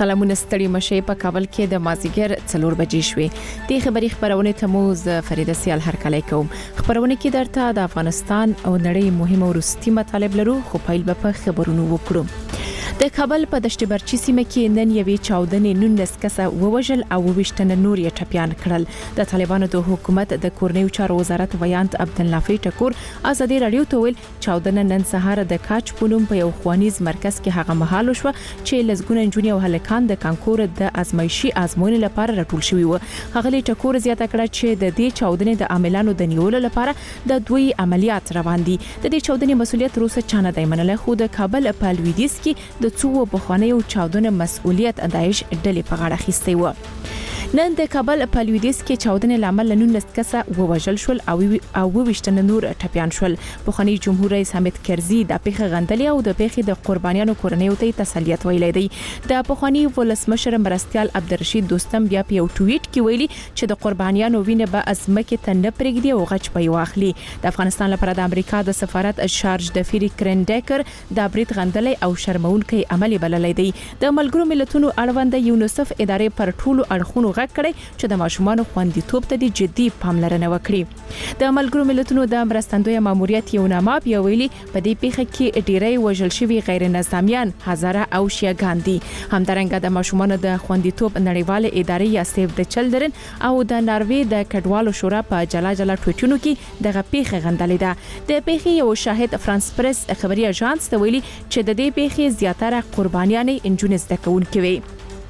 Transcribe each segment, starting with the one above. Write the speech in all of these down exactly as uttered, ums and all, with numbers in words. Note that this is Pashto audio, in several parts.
سلامونه ستړي مشه په کابل کې د مازیګر څلور بجې شوې د خبري خبرونه تموز فریده سیال هر کله کوم خبرونه کې درته د افغانستان او نړۍ مهمه ورستي مطالب لرو خو پیل به په خبرونو وکړو د کابل په دشت برچی سیمه کې نن یوې چاودنې نونس کسه ووجل او وشتنه نور یې ټپيان کړل د طالبانو د حکومت د کورنیو چارو وزارت ویانت عبد اللافی ټکور ازادي رادیو ته ویل چاودنه نن سهار د کاچ پونم په یو خوانیز مرکز کې هغه مهال شو چې لزګونه جونی او هلکان د کانکور د ازمایشي ازموینې لپاره راټول شوي و هغه ټکور زیاته کړه چې د دې چاودنې د عاملانو د نیولو لپاره د دوی عملیات روان دي د دې چاودنې مسولیت روسه چانه دی منله خو د کابل په لویدیس کې د څو بخوانیو چاودنه مسؤلیت داعش ډلې په غاړه اخیستی و نن د کابل په لویدیس کې چاودنې لامل نونس کسه ووجل شول او او وشتنه نور ټپيان شول بخوانی جمهور رئیس حامد کرزي د پیښه غندلې او د پیښې د قربانیانو کورنیو ته تسلیت ویلې دی د بخوانی ولسمشر مرستيال عبدالرشید دوستم بیا په یو ټویټ کې ویلي چې د قربانیانو وینه به ازمکه ته نه پرېږدي او غچ په واخلي د افغانستان لپاره د امریکا د سفارت شارج د فری کرنډیکر د بریټ غندلې او شرمونکي عملی بللې دی د ملګرو ملتونو اړوند یونیسف ادارې پر ټولو اړخونو کړي چې د ماشومان خوندیتوب ته د جدي پاملرنه وکړي د ملګرو ملتونو د مرستندوی ماموریت یو نامه بیا ویلي په دې پیښه کې ډیری وژل شوی غیر نظامیان هزاره او شیعاګان دي همدارنګه د ماشومان د خوندیتوب نړیواله ادارې یا سیف د چلډرن او د ناروی د کډوالو شورا په جلا جلا ټویټونو کې دغه پیښه غندلې ده د پیښې یو شاهد فرانس پریس خبري اژانس ته ویلي چې د دې پیښې زیاتره قربانیانې انجونې زده کوونکې وي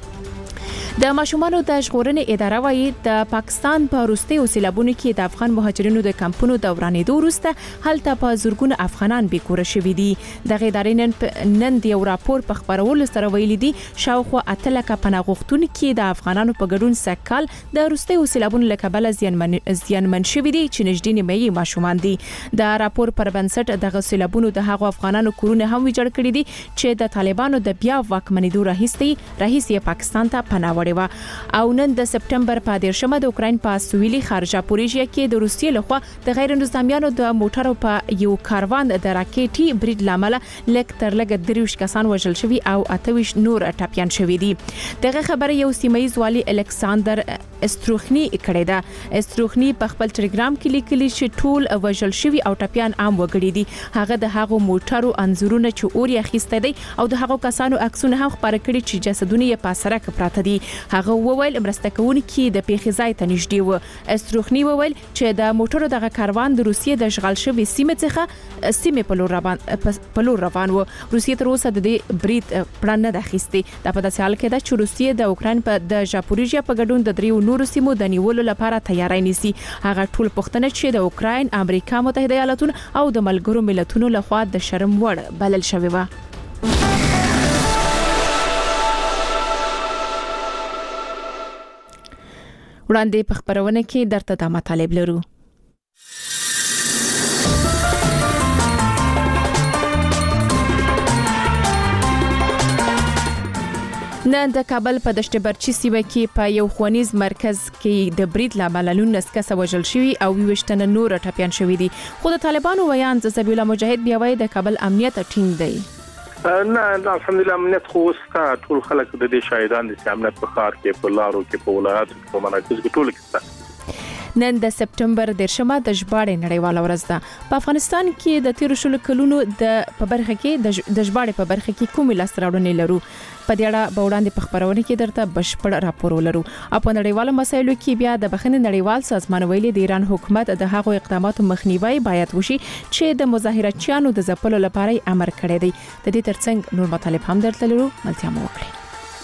د ماشومانو د ژغورنې اداره وايي د پاکستان په روسي سیلابونو کې د افغان مهاجرینو د کمپونو د ورانېدو وروسته هلته په زورګونه افغانان بیکور شوي دي د غیدارین نن د یو راپور په خبرولو سره ویلي دي شاوخوا اتلکه پناهغښتون کې د افغانانو په ګډون سکهال د روسي سیلابونو لکبل زیانمن زیانمن شوي دي چې نږدې نیمه ماشومان دي د راپور پر بنسټ د سیلابونو د هغو افغانانو کورونه هم ویجاړ کړي دي چې د طالبانو د بیا واکمنېدو راهیسي راهیسي پاکستان ته پناه او نن د سپټمبر په دیرشمه د اوکرين په سویلي خارجه پوریژیا کې د روسیې لخوا د غیر نظامیانو د موټرو په یو کاروان د راکېټي برید لامل لک تر لګ دریوش کسان وژل شوی او اتويش نور ټپيان شوی دي دغه خبره یو سیمایي والی الکساندر استروخنی کړی دا استروخنی په خپل ټلګرام کې لیکلی چې ټول وژل شوی او ټپيان عام وګړي دي هغه د هغو موټرو انزورونه چې اور یې خسته دي او د هغو کسانو عکسونه هم خبر کړي چې جسدونه یې په سرک پراته دي هغه وویل مرسته کوونکي د پیښې ځای ته نږدې و استروخنی وویل چې د موټرو دغه کاروان د روسیې د اشغال شوی سیمه څخه سیمه په لور روان په لور روان و روسیې تر اوسه د دې برید پلان نه داخستي د په داسې حال کې د روسیې د اوکرين په د ژاپوریژیا په ګډون د دریو نورو سیمو د نیولو لپاره تیاری نیسي هغه ټول پښتنه چې د اوکرين امریکا متحده ایالاتونو او د ملګرو ملتونو لخوا د شرم وړ بلل شوی و وړاندې په خبرونه کې درته د مطالب لرو نن د کابل په دشت برچی سیمه کې په یو خوانیز مرکز کې د برید لامل نونس کسه وژل شوی او وشتنه نور ټپيان شوی دي خو د طالبانو ویان زبیح الله مجاهد بیا وایي د کابل امنیت ټینګ دی نه الحمدلله امنیت خو ستا ټول خلک د دې شاهدان دي چې امنیت په ښار کې په لارو کې په ولایاتو کې په مراکز کې ټول کې نن د سپټمبر دیرشمه د ژباړې نړیواله ورځ ده په افغانستان کې د تیر شلو کلونو د په برخه کې د ژباړې په برخه کې کومې لاسته لرو په دې اړه به وړاندې په خبرونه کې درته بشپړ راپور ولرو او په نړیواله مسایلو کې بیا د بخښنې نړیوال سازمان ویلي د ایران حکومت د هغو اقداماتو مخنیوي باید وشي چې د مظاهراتچیانو د ځپلو لپاره امر کړی دی د دې ترڅنګ نور مطالب هم درته لرو ملتیا مو وکړئ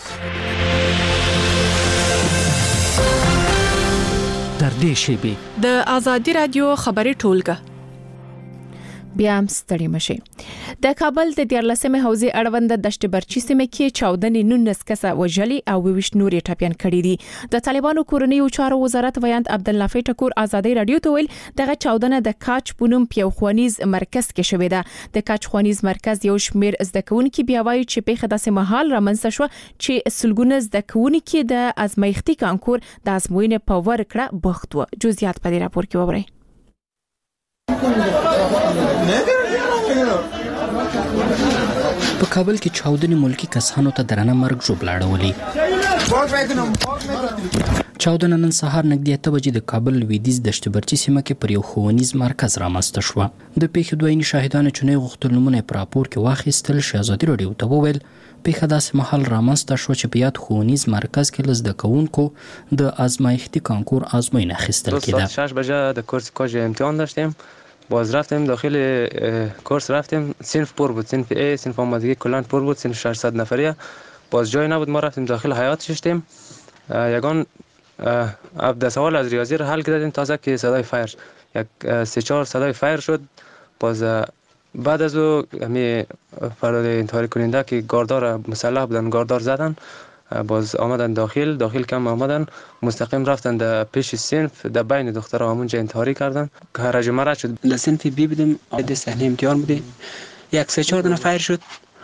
در دې شیبه د ازادي رادیو خبري ټولګه بیا هم ستړي مشي د کابل د دیارلسمه حوزې اړوند دشت برچی سیمه کې چاودنې نونس کسه وژلي او ویش نور ټپيان کړي دي د طالبانو کورنیو چارو وزارت ویانت عبد اللافی ټکور ازادي رادیو ته ویل دغه چاودنه د کاچ پونم په خوانیز مرکز کې شوې ده د کاچ خوانیز مرکز یو شمیر زده کوونکي بیا وایي چې په خداسه محل رامنځته شو چې سلګونه زده کوونکي د ازمایښتي کانکور د ازموینې په ورکړه بوخت و جزئیات په دې راپور کې وورئ په کابل کې چاودنې ملکی کسانو ته درنه مرګ ژوبله اړولې. چاودنه نن سهار نږدې اته بجې د کابل لویدیځ دشت برچي سیمه کې پر یو ښوونیز مرکز رامنځته شوه. د پیښې دوه عیني شاهدانو چې نه یې غوښتل نومونه یې په راپور کې واخیستل، ازادي راډیو ته وویل پیښه داسې مهال رامنځته شوه چې په یاد ښوونیز مرکز کې له زده کوونکو د آزمایښتي کانکور آزموینه اخیستل کېده. شش بجه د کورس کاج امتحان داشتیم، باز رفتیم داخل کورس، رفتیم صنف پر بود، صنف ای، صنف آمادگی کلان پر بود، صنف ششصد نفریه، باز جای نبود، ما رفتیم داخل حیاط ششتیم. یگان ابدا سوال از ریاضی رو حل کردیم تازه که صدای فایر یک سه چهار صدای فایر شد. باز بعد از او همی فراد انتحاری کننده که گاردار مسلح بودن گاردار زدن، باز آمدن داخل داخل کم آمدن مستقیم رفتن در پیش صنف، در بین دخترها همونجا انتحاری کردن. هرج و مرج شد. در صنف بی بودیم، عده صحنه امتحان بودیم، یک سه چهار دونه فایر شد.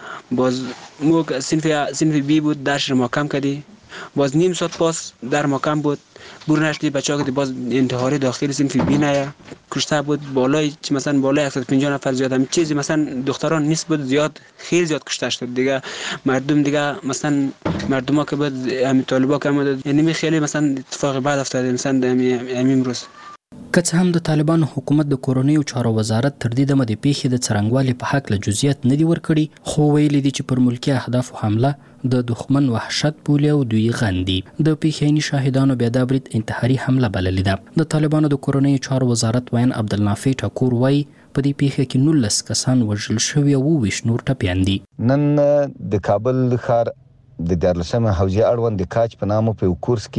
باز مو صنف صنف بی بود، درش ما کم کردی، باز نیم ساعت پاس در ما کم بود، بور نشدی بچه‌ها که باز انتحاری داخل صنف بی نه کشته بود. بالای مثلا بالای صد و پنجاه نفر زیاد هم چیزی مثلا دختران نیست بود، زیاد خیلی زیاد کشته شد دیگه. مردم دیگه مثلا مردما که بود همین طالبا که اومد، یعنی خیلی مثلا اتفاق بعد افتاد مثلا همین امروز. که څه هم د طالبانو حکومت د کورنیو چارو وزارت تر دې دمه د پیښې د څرنګوالي په حق له جزئیات نه دي ورکړي، خو ویلي دي چې پر ملکي اهدافو حمله د دښمن وحشت بولي او دوی غندي. د پیښې عیني شاهدانو بیا دا برید انتحاري حمله بللې ده. د طالبانو د کورنیو چارو وزارت وین عبدالنافع ټکور وایي په دې پیښه کې نولس کسان وژل شوي او اووه ویشت نور ټپیان دي. نن د کابل ښار د دیارلسمه حوزې اړوند د کاج په نامه په یو کورس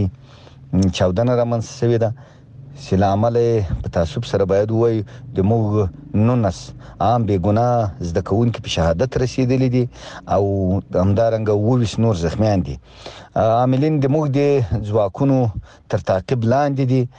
کې چاودنه رامنځته شوې ده چې له امله په تعصب سره باید ووایو د موږ نولس عام بېګناه زده کوونکي په شهادت رسېدلي دي او همدارنګه اووه ویشت نور زخمیان دي. عاملین د موږ د ځواکونو تر تعقیب لاندې دي،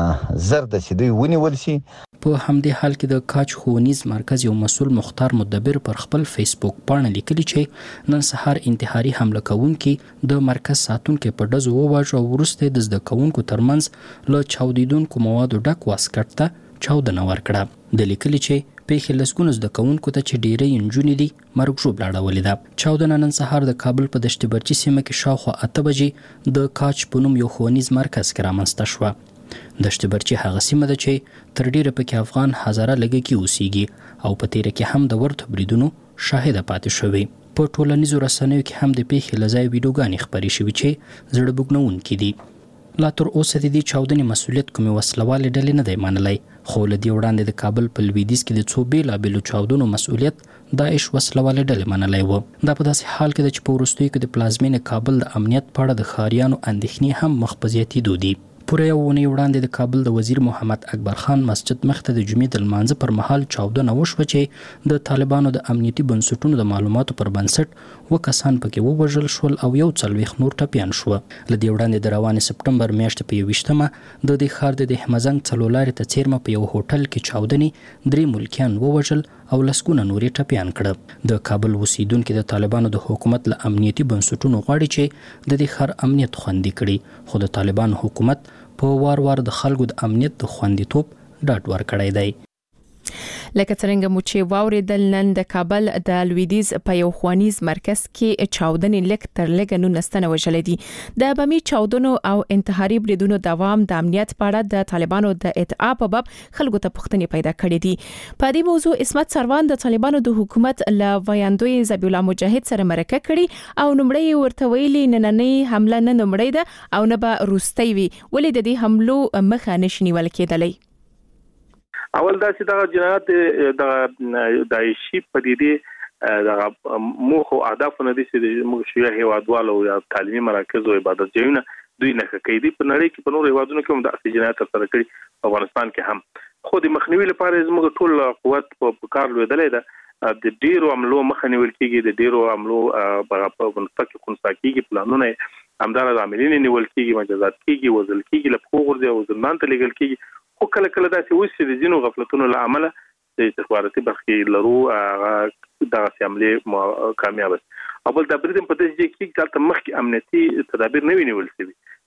زر ده چې دوی ونیول شي. په همدې حال کې د کاج ښوونیز مرکز یو مسؤل مختار مدبر پر خپل فیسبوک پاڼه لیکلي چې نن سهار انتحاري حمله کوونکي د مرکز ساتونکي په ډزو وواژه او وروسته د زده کوونکو ترمنځ له چاودیدونکو موادو ډک واسکټ ته چاودنه ورکړه. د لیکلي چې پیښې لسګونو زده کوونکو ته چې ډېری نجونې دي مرګ ژوبله اړولې ده. چاودنه نن سهار د کابل په دشت برچي سیمه کې شاوخوا اته بجې د کاج په نوم یو ښوونیز مرکز کې رامنځته شوه. دشت برچي هغه سیمه ده چې تر ډیره پکې افغان هزاره لږکي اوسېږي او په تیره کې هم د ورته بریدونو شاهده پاتې شوې. په ټولنیزو رسنیو کې هم د پیښې له ځایه ویډیوګانې خپرې شوې چې زړه بوږنونکې دي. لا تر اوسه د دې چاودنې مسؤلیت کومې وسلوالې ډلې نه دی منلی، خو له دې وړاندې د کابل په لویدیځ کې د څو بېلابېلو چاودنو مسؤلیت داعش وسلوالې ډلې منلی و. دا په داسې حال کې ده چې په وروستیو کې د پلازمینې کابل د امنیت په اړه د ښاریانو اندېښنې هم مخ په زیاتېدو دي. پوره یو اونۍ وړاندې د کابل د وزیر محمد اکبر خان مسجد مخته د جمعې د لمانځه پر مهال چاودنه وشوه چې د طالبانو د امنیتي بنسټونو د معلوماتو پر بنسټ اووه کسان پکې ووژل شول او یو څلوېښت نور ټپیان شوه. له دې وړاندې د روانې سپټمبر میاشتې په یوویشتمه د دې ښار د دهمزنګ څلورلارې ته څیرمه په یو هوټل کې چاودنې درې ملکیان ووژل او لسګونه نورې ټپیان کړه. د کابل اوسیدونکي د طالبانو د حکومت له امنیتي بنسټونو غواړي چې د دې ښار امنیت خوندي کړي، خو د طالبانو حکومت په وار وار د خلکو د امنیت د خوندیتوب ډاډ ورکړی دی. لکه څنګه مو چې واوریدل نن د کابل د لویدیځ په یو ښوونیز مرکز کې چاودنې لږ تر لږه نولس تنه وژلي دي. د بمي چاودنو او انتحاري بریدونو دوام د امنیت په اړه د طالبانو د ادعا په باب خلکو ته پوښتنې پیدا کړې دي. په دې موضوع عصمت سروان د طالبانو د حکومت له ویاندوی ذبیح الله مجاهد سره مرکه کړي او نمړی ورته ویلي نننۍ حمله نه نمړی ده او نه به روستۍ وي، ولې د دې حملو مخه نشي نیول کېدلی. اول دا چې دا جنایت د داعشي پدیدې د موخ او اهداف نه دي چې موږ شیعه هیوادوالو یا تعلیمي مراکز او عبادت ځایونه دوی نه کوي. په نړۍ کې په نورو هیوادونو کې هم د جنایت ترسره کړي، افغانستان کې هم. خو د مخنیوي لپاره زموږ ټول قوت په کار لویدلې ده. د ډیرو عملو مخه نیول کېږي، د ډیرو عملو په منطقه کې خنثی کېږي، پلانونه همدارد عاملین نیول کېږي، مجازات کېږي، وژل کېږي، له پښو غورځي او زندان ته لیږل کېږي. خو کله کله داسې وشي د ځینو غفلتونو له امله د استخباراتي برخې لرو دغسې حملې کامیابه او بل د برید په دې کې چې دلته مخکې امنیتي تدابیر نه وي نیول شوي.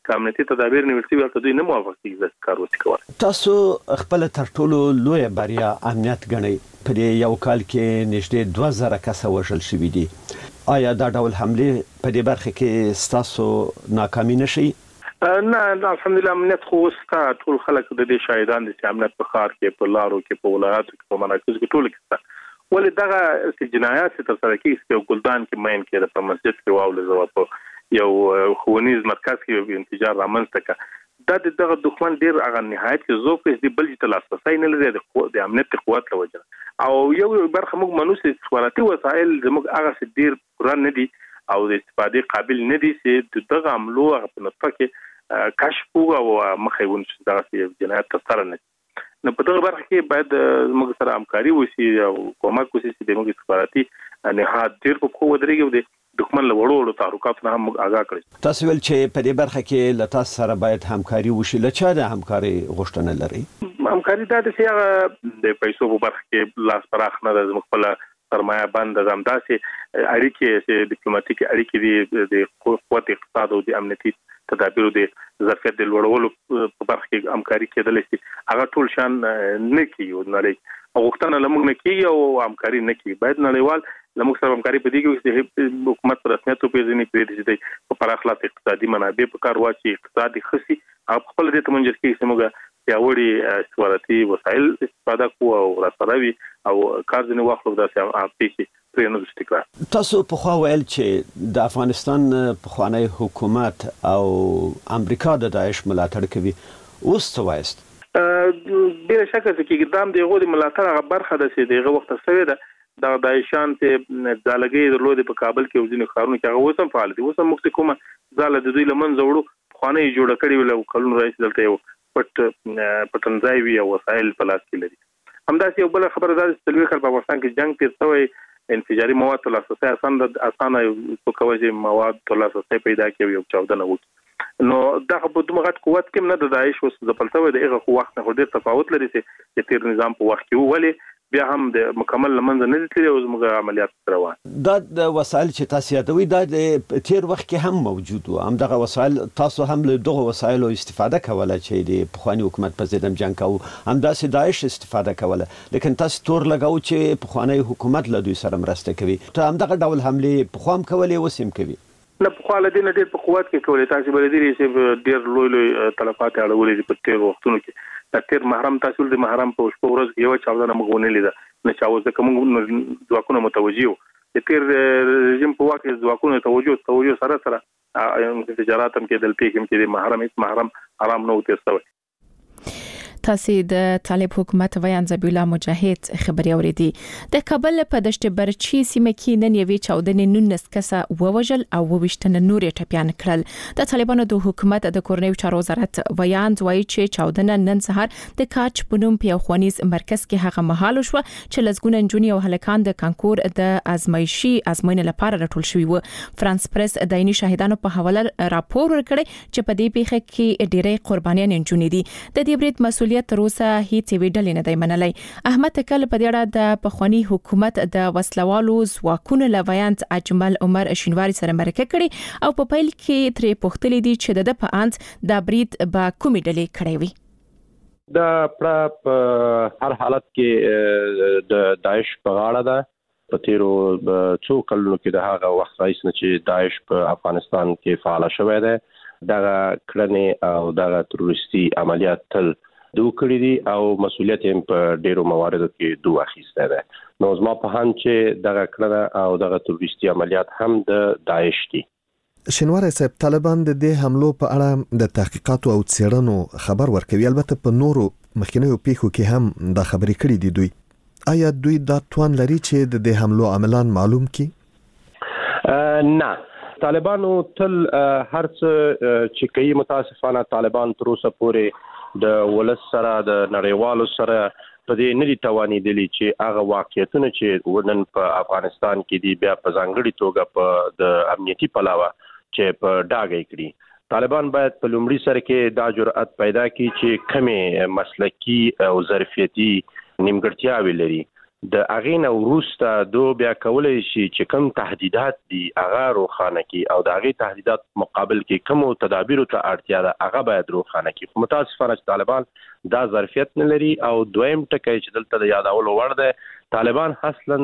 کامنټي تدابیر نیول شوی ته دوی نه موافق دي چې کار وکړي. تاسو خپل تر ټولو لوی بریا امنیت غنئ. په یو کال کې نږدې دوه زره کس وژل شوي دي. آیا دا ډول حمله په دې برخه کې ستاسو ناکامي نشي؟ نه الحمدلله امنیت خو ستا ټول خلک د دې شاهدان دي چې امنیت په ښار کې په لارو کې په ولایاتو کې په مراکزو کې ټول کې ولې دغه جنایات چې تر سره کیږي په ګلدان کې مین کې د مسجد کې واول زو په یو ښوونیز مرکز کې انفجار رامنځته کړ د دغه دښمن ډیر هغه نهایت زوف دې بل چې تلاسه نه لري د امنیت قوت لوجه او یو برخه موږ منوسي استخباراتي وسایل زموږ هغه ډیر قران نه دي او د استفادې قابل نه دي چې دغه عملو په نطفه کې کشف او مخېون چې دغه جنایت تر نه نو په دغه برخه کې باید موږ سره همکاري وشي او کومک وشي چې موږ استخباراتي نهاد ډیر په خو ودرېږي د دښمن له وړو وړو تعلقات نه هم آگاه کړي. تاسو ول چې په دې برخه کې له تاسو سره باید همکاري وشي. لچا د همکاري غوښتنه لري؟ همکاري دا د سیاغه د پیسو په برخه کې لاس پراخ نه د خپل سرمایه بند زم داسې اړیکې چې ډیپلوماټیک اړیکې د قوت اقتصاد او د امنیتي تدابیر د ظرفیت د لوړولو په برخه کې همکاري کېدل شي. هغه ټول شان نه کیږي نړۍ او وختونه لمغ نه کیږي او همکاري نه کیږي. باید نړیوال لمغ سره همکاري په دې کې چې حکومت پر رسمیت په ځینې پیډ دي په پراخلاص اقتصادي منابع په کار واچي اقتصادي خصي او خپل د تمنځ کې سمګه پیاوړي استخباراتي وسایل استفاده کوو او راځوي او کار ځنه واخلو داسې اپیسي پرې نه استقرار. تاسو په خو ویل چې د افغانستان په خوانی حکومت او امریکا د داعش ملاتړ کوي. اوس څه وایست؟ بلا شک چې قدام دی غوډي ملاتړ برخه ده چې دغه وخت سوي ده د داعشان ته د لګي د لوی په کابل کې وزین خارونه کې هغه وسم فعال دي. وسم مخ کومه زاله د دوی لمن زوړو خوانه جوړ کړی ول کلون رئیس دلته یو پټ پټنځای وی او وسایل په لاس کې لري. همداسې یو بل خبره ده چې تلوي خلک په افغانستان کې جنگ تیر شوی انفجاري مواد تلاسه اسان د اسانه په کوجه مواد تلاسه پیدا کوي او چاودنه وکړي. نو دا په دومره غټ قوت کې نه د داعش وس د پلتوي د هغه وخت نه ډېر تفاوت لري چې تیر نظام په وخت کې ولې بیا هم د مکمل لمنځ نه دي او زموږ عملیات روان. دا د وسایل چې تاسو یادوي دا د تیر وخت کې هم موجود و. هم دغه وسایل تاسو هم له دغه وسایلو استفاده کوله چې د پخوانی حکومت په ضد جنگ کاوه. هم داسې داعش استفاده کوله. لیکن تاسو تور لګاو چې پخوانی حکومت له دوی سره مرسته کوي. ته هم دغه ډول حمله پخوام کولې وسیم کوي. نه په خاله دې نه ډېر په قوت کې کولې تاسو بل دې چې ډېر لوی لوی تلفات اړولې په تیر وختونو کې د تیر محرم تاسو د محرم په شپه ورځ کې یو چاودنه مغونه لیده نه چاوز د کوم ځواکونو متوجیو د تیر رژیم په واکه ځواکونو توجه توجه سره سره تجارت هم کې دلته کې د محرم هیڅ محرم حرام نه وته سوی. تاسو د طالب حکومت ویان زبی الله مجاهد خبري اوریدي. د کابل په دشت برچی سیمه کې نن یوې چاودنې نونس کسه ووجل او وشتنه نورې ټپيان کړل. د طالبانو د حکومت د کورنیو چارو وزارت ویان وایي چې چاودنه نن سهار د کاچ پنوم په خوانیز مرکز کې هغه مهال شو چې لزګون جونی او هلکان د کانکور د ازمایشي ازموینې لپاره راټول شوي وو. فرانس پریس د عیني شاهدانو په حواله راپور ورکړی چې په دې پیښه کې ډېرې قربانیان جونی دي. د دې برید مسؤل تر اوسه هیڅ ویډل نه دی منلای. احمد تکل په دې اړه د پخوانی حکومت د وسلوالو ځواکونو لویانت اجمل عمر شینواری سره مرکه کړي او په پیل کې ترې پوښتلې دي چې د په انت د برید با کومې ډلې کړې وي. د په هر حالت کې د داعش په غاړه ده. په تیرو څو کلونو کې د هغه وخت راځي چې داعش په افغانستان کې فعال شوی دی. دغه کړنې او دغه تروریستي عملیات تل دوه کړی دي او مسولیت هم په ډیرو مواردو کې دوه اخیسته ده. نو زما په هان چې دغه کړنه او دغه تروریستي عملیات هم د داعش دي. شینواری صاحب طالبان د دې حملو په اړه د تحقیقاتو او څېړنو خبر ورکوي. البته په نورو مخکینیو پیښو کې هم دا خبرې کړې دي. دوی آیا دوی دا توان لري چې د دې حملو عملان معلوم کړي؟ نه طالبانو تل هر څه چې کوي متاسفانه طالبان تر اوسه پورې د ولس سره د نړیوالو سره په دې نه دي توانیدلی چې هغه واقعیتونه چې ونن په افغانستان کې دي بیا په ځانګړي توګه په د امنیتي پلاوه چې په ډاګه کړي. طالبان باید په لومړي سره کې دا جرأت پیدا کړي چې کمې مسلکي او ظرفیتي نیمګړتیاوې لري د اغینه وروسته دو بیا کولای شي چې کوم تهدیدات دي هغه روښانه کړي او د هغې تهدیدات مقابل کې کومو تدابیرو ته اړتیا ده هغه باید روښانه کړي. خو متاسفانه چې طالبان دا ظرفیت نه لري. او دویم ټکی چې دلته د یادولو وړ دی، طالبان اصلا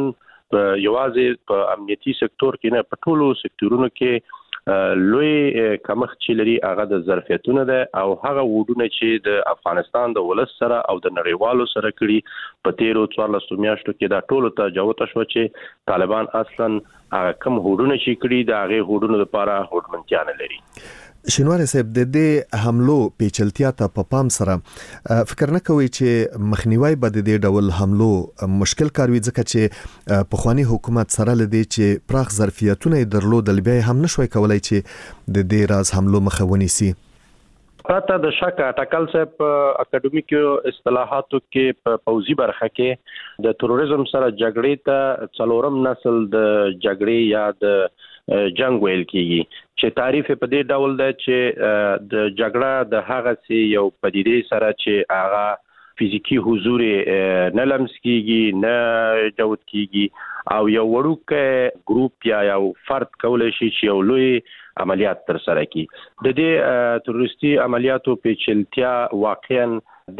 یوازې په امنیتي سکتور کې نه، په ټولو سکتورونو کې لوی کمښت چې لري هغه د ظرفیتونه ده او هغه وډونه چې د افغانستان د ولس سره او د نړیوالو سره کړي په تیرو څوارلسو میاشتو کې دا ټولو ته جوته شو چې طالبان اصلا هغه کم وډونه چې کړي د هغه وډونو لپاره هوډمنتیا نه لري. شینواری صاحب، د دې حملو پیچلتیا ته په پام سره فکر نه کوي چې مخنیوي به د دې ډول حملو مشکل کار وي، ځکه چې په خواني حکومت سره لدی چې پراخ ظرفیتونه درلودل بیا هم نشوي کولای چې د دې راز حملو مخه ونیسي. پرته د شک ټاکل صاحب په اکیډمیکو اصطلاحاتو کې په پوزي برخه کې د تروریزم سره جګړې ته څلورم نسل د جګړې یا د جنگ ویل کیږي، چې تعریف په دې ډول ده چې د جګړه د هغه سي یو پدیدې سره چې هغه فزیکی حضور نه لمس کیږي نه جوړ کیږي او یو وړوکه ګروپ یا یو فرد کولای شي چې یو لوی عملیات تر سره کړي. د دې تروریستي عملیاتو پیچلتیا واقعا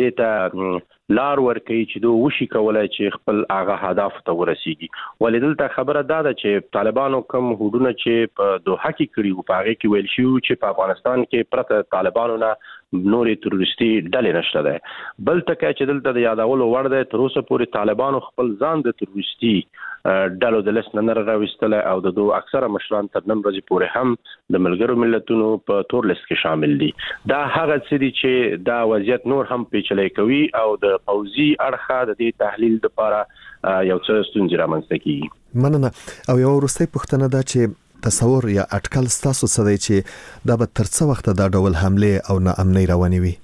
دته لار ورکوي چې دوی وشي کولای چې خپل هغه هدف ته ورسیږي. ولې خبره دا ده چې طالبانو کوم هډونه چې په دوحه کې کړي او په هغه کې ویل شو چې په افغانستان کې پرته طالبانو نه نورې تروریستي ډلې نشته ده. بل ټکی چې دلته د یادولو وړ دی، تر اوسه پورې طالبانو خپل ځان د تروریستي ډلو د لست نه راوستل او د دوه اکثره مشران تر نن ورځې پورې هم د ملګرو ملتونو په تور لیست کې شامل دي. دا هغه څه دي چې دا وضعیت نور هم پیچلی کوي او د پوزي اړخه د دې تحلیل لپاره یو څه ستونزې رامنځته کیږي. مننه. او یو وروستۍ پوښتنه ده چې تصور یا اټکل ستاسو څه دی چې دا به تر څه وخت دا ډول حمله او ناامنۍ روانې وي؟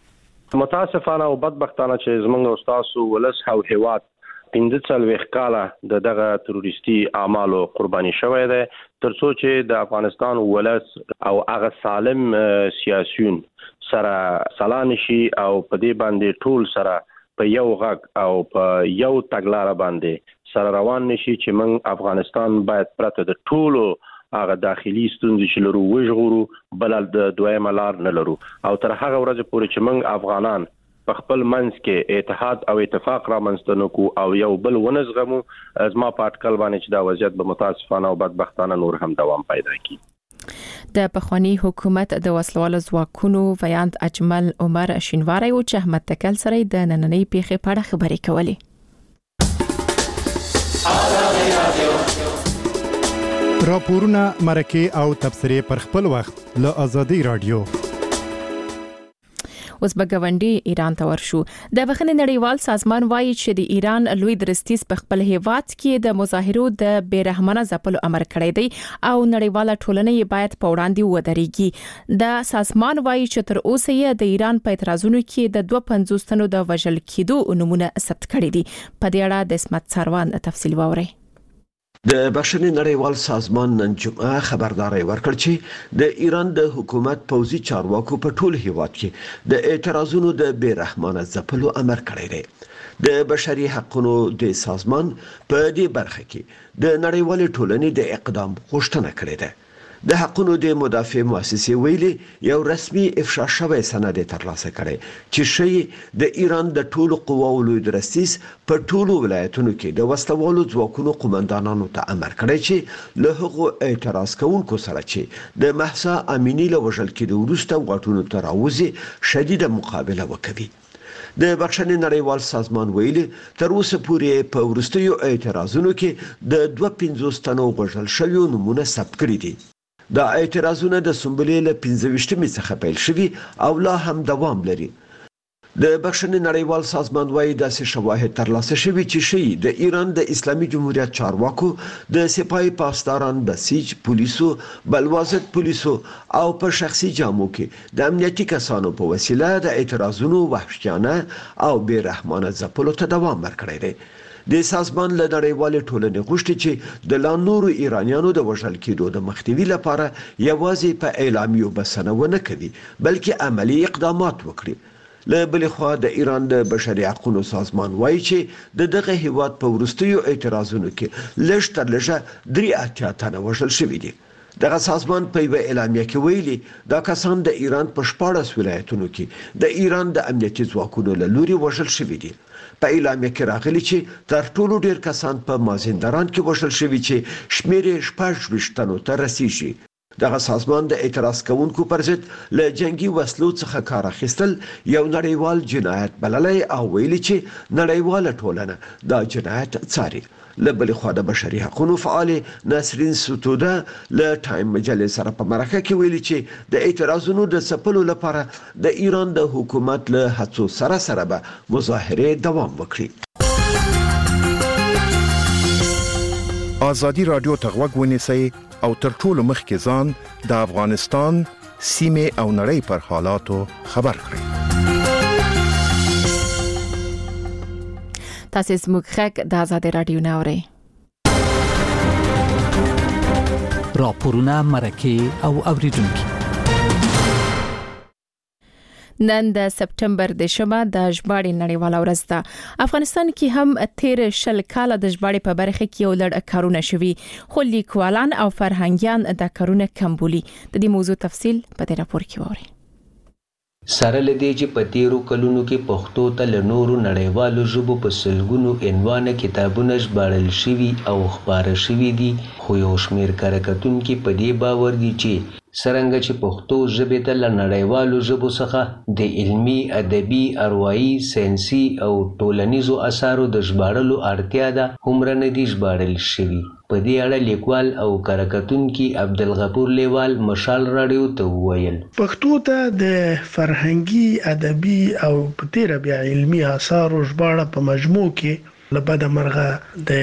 متاسفانه او بدبختانه چې زمونږ استادو ولس او هیواد پنځه څلوېښت کاله د دغه تروریستي اعمالو قرباني شوی دی، تر څو چې د افغانستان ولس او هغه سالم سیاسيون سره سلام شي او په دې باندې ټول سره په یو غږ او په یو تګلاره باندې سره روان نشي چې موږ افغانستان باید پرته د ټولو هغه داخلي ستونزې چې لرو وژغورو، بل د دویمه لار نه لرو او تر هغه ورځې پورې چې موږ افغانان په خپل منځ کې اتحاد او اتفاق رامنځته نکو او یو بل ونزغمو، زما په اټکل باندې چې دا وضعیت به متاسفانه او بدبختانه نور هم دوام پیدا کړي. د پخوانی حکومت د وسلوالو ځواکونو ویاند اجمل عمر شینواری او چې احمد تکل سره د نننۍ پیښې په اړه خبرې کولې. راپورونه، مرکه او تبصرې پر خپل وخت له آزادۍ رادیو. اوس به ګاونډي ایران ته ورشو. د بخښنې نړیوال سازمان وایي چې د ایران لوی درستیز په خپل هیواد کې د مظاهرو د بیرحمانه ځپلو امر کړی دی او نړیواله ټولنه یې باید په وړاندې ودرېږي. د سازمان وایي چې تر اوسه یې د ایران په اعتراضونو کې د دوه پنځوس تنو د وژل کېدو نمونه ثبت کړي دي. په دې اړه د اسمت سروان تفصیل واورئ. د بخښنې نړیوال سازمان نن جمعه خبرداري ورکړ چې د ایران د حکومت پوځي چارواکو په ټول هیواد کې د اعتراضونو د بیرحمانه ځپلو امر کړی دی. د بشري حقوقو د سازمان په دې برخه کې د نړیوال ټولنې د اقدام غوښتنه کړې ده. د حقوقو د مدافع مؤسسې ویلي یو رسمي افشا شوی سند ترلاسه کړي چې شی د ایران د ټولو قواو لوی درستیز په ټولو ولایتونو کې د وسلوالو ځواکونو قومندانانو ته امر کړی چې له هغو اعتراض کوونکو سره چې د محسا امینی له وژل کېدو وروسته واټونو ته راوځي شدیده مقابله وکړي. د بخښنې نړیوال سازمان ویلي تر اوسه پورې په وروستیو اعتراضونو کې د دوه پنځوس تنو وژل شویو نمونه ثبت کړي دي. دا اعتراضونه د سنبلې له پنځه ویشتمې څخه پیل شوي او لا هم دوام لري. د بخښنې نړیوال سازمان وايي داسې شواهد ترلاسه شوي چې شي د ایران د اسلامي جمهوریت چارواکو د سپاه پاسداران، بسیج پولیسو، بلوازت پولیسو او په شخصي جامو کې د امنیتي کسانو په وسیله د اعتراضونو وحشیانه او بیرحمانه ځپلو ته دوام ورکړی دی. د سازمان له نړیوالې ټولنې غوښتي چې د لا نورو ایرانیانو د وژل کېدو د مخنیوي لپاره یوازې په اعلامیو بسنه ونه کوي بلکې عملی اقدامات وکړي. له بل خوا د ایران د بشري حقوقو سازمان وایي چې د دغه هیواد په ورستیو اعتراضونو کې لږ تر لږه درې اتیا تنه وژل شوي دي. دغه سازمان په یوه اعلامیه کې ویلي دا کسان د ایران په شپاړس ولایتونو کې د ایران د امنیتي ځواکونو له لوري وژل شوي دي. په اعلامیه کې راغلي چې تر ټولو ډیر کسان په مازندران کې وژل شوي چې شمېر یې شپږ ویشت تنو ته رسیږي. دغه سازمان د اعتراض کوونکو پر ضد له جنگي وسلو څخه کار اخیستل یو نړیوال جنایت بللی او ویلي چې نړیواله ټولنه دا جنایت څاري. له بل خوا د بشري حقوقو فعال نسرین ستوده له ټایم مجلې سره په مرکه کې ویلي چې د اعتراضونو د څپلو لپاره د ایران د حکومت له هڅو سره سره به مظاهره دوام وکړي. آزادي رادیو ته غوږ ونیسئ او تر ټولو مخکې ځان د افغانستان سیمې او نړۍ پر حالاتو خبر کړئ. تاسو زموږ خک د آزادي رادیو ناوړئ. راپورونه مرکه او اوریدونکو. نن د سپټمبر د شمه د ژباړې نړیواله ورځ ده. افغانستان کې هم تیر شل کال د ژباړې په برخه کې یو لړ کارونه شوي، خو لیکوالان او فرهنګیان د کارونه کم بولي. د دې موضوع تفصیل په دې راپور کې وورئ. سره لدی چې په تیرو کلونو کې پښتو ته له نورو نړیوالو ژبو په سلګونو عنوانه کتابونه ژباړل شوي او خپاره شوي دي، خو یو شمېر کارکتونکي په دې باور دي چې څرنګه چې پښتو ژبې ته له نړیوالو ژبو څخه د علمي، ادبي، اروايي، ساینسي او ټولنیزو اثارو د ژباړلو اړتیا ده، هومره نه دي ژباړل شوي. په دې اړه لیکوال او کارکتونکي عبدالغفور لیوال مشال راډیو ته وویل: پښتو ته د فرهنګي، ادبي او په تیره بیا علمي اثارو ژباړه په مجموع کې لبد مرغه د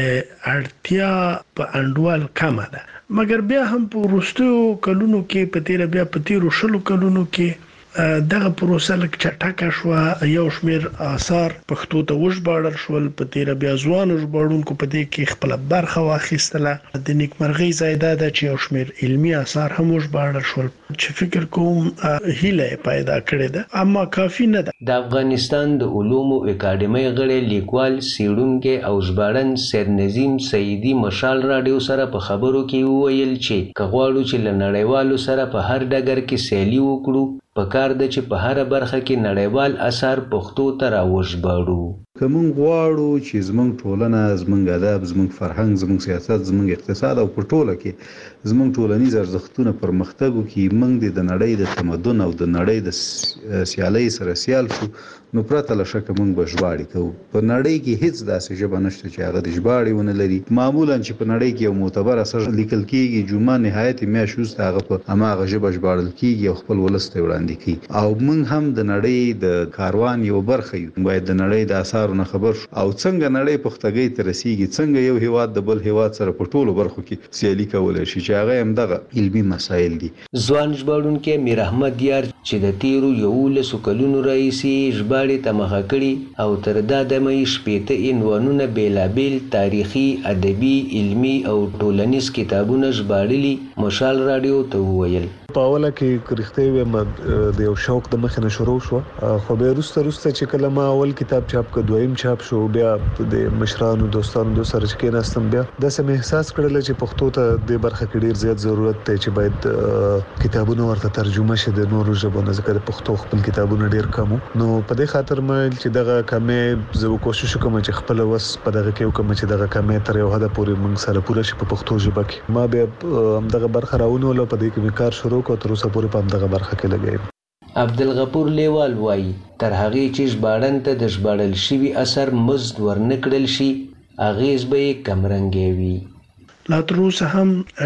اړتیا په انډول کمه ده، مګر بیا هم په وروستیو کلونو کې په تیره بیا په تیرو شلو کلونو کې دغه پروسه لږ چټکه شوه. یو شمېر آثار پښتو ته وژباړل شول، په تیره بیا ځوانو ژباړونکو په دې کې خپله برخه واخیستله. د نیکمرغۍ ځای دا ده چې یو شمېر علمي آثار هم وژباړل شول، چې فکر کوم هیله یې پیدا کړې ده، اما کافي نه ده. د افغانستان د علومو اکاډمۍ غړی لیکوال، څېړونکی او ژباړن سید نظیم سیدي مشال راډیو سره په خبرو کې وویل چې که غواړو چې له نړیوالو سره په هر ډګر کې سیالي وکړو، پکار ده چې په هر برخه کې نړیوال اثار پښتو ته راوژباړو. که موږ غواړو چې زموږ ټولنه، زموږ ادب، زموږ فرهنګ، زموږ سیاست، زموږ اقتصاد او په ټوله کې زموږ ټولنیز ارزښتونه پرمختګ وکړي، موږ د نړۍ د تمدن او د نړۍ د سیالۍ سره سیال شو، نو پرته له شکه موږ به ژباړې کوو. په نړۍ کې هیڅ داسې ژبه نشته چې هغه د ژباړې ونه لري. معمولا چې په نړۍ کې یو معتبر اثر لیکل کېږي، جمعه نهایت میاشت وروسته هغه په هماغه ژبه ژباړل کېږي او خپل ولس ته وړاندې کېږي. او موږ هم د نړۍ د کاروان یو برخه یو، باید د نړۍ د اثارو نه خبر شو او څنګه نړۍ پختګۍ ته رسیږي، څنګه یو هیواد د بل هیواد سره په ټولو برخو کې سیالي کولی شي، چې هغه هم دغه علمي مسایل دي. ځوان ژباړونکی میر احمد یار چې د تیرو یولسو کلونو راهیسې ژباړې ته مخه کړي او تر دا دمه یې شپېته عنوانونه بېلابېل تاریخي، ادبي، علمي او ټولنیز کتابونه ژباړلي، مشال راډیو ته وویل: په اوله کې رښتیا ویم د یو شوق د مخې نه شروع شوه، خو بیا وروسته وروسته چې کله ما اول کتاب چاپ کړ، دویم چاپ شو، بیا د مشرانو دوستانو دو سره چې کېناستم، بیا داسې مې احساس کړل چې پښتو ته د برخه کې ډېر زیات ضرورت دی چې باید کتابونه ورته ترجمه شي د نورو ژبو نه، ځکه د پښتو خپل کتابونه ډېر کم وو. نو په دې خاطر مې چې دغه کمې زه کوشش وکړم چې خپل وس په دغه کې وکړم چې دغه کمې تر یو حده پورې موږ سره پوره شي په پښتو ژبه کې. ما بیا همدغه برخه راونیوله، په دې کې مې کار شروع کړ، تر اوسه پورې په همدغه برخه کې لګیا یم. عبدالغفور لیوال وایي تر هغې چې ژباړن ته د ژباړل شوي اثر مزد ورنه کړل شي، اغېز به یې کمرنګی وي. لا تر اوسه هم